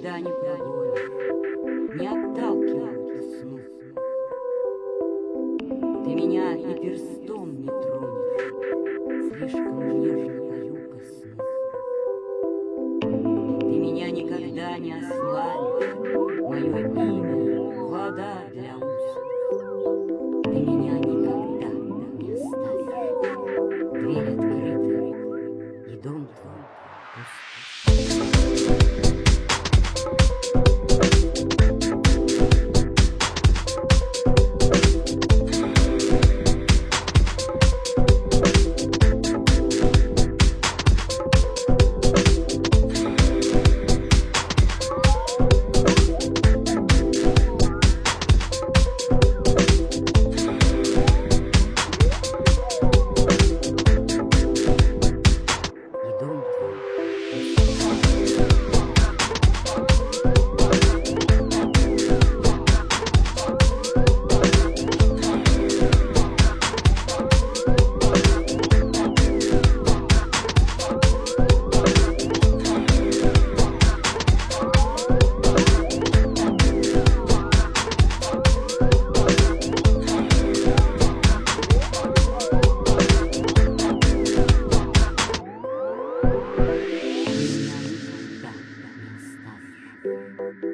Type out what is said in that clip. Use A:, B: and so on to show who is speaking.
A: никогда не прогонишь, не отталкивают весну. Ты меня и перстом не тронешь, слишком нежно пою ко сну. Ты меня никогда не ославишь, мое имя — вода для уст. Ты меня никогда не оставишь, дверь открыта, и дом твой пуст. Меня никогда не оставишь.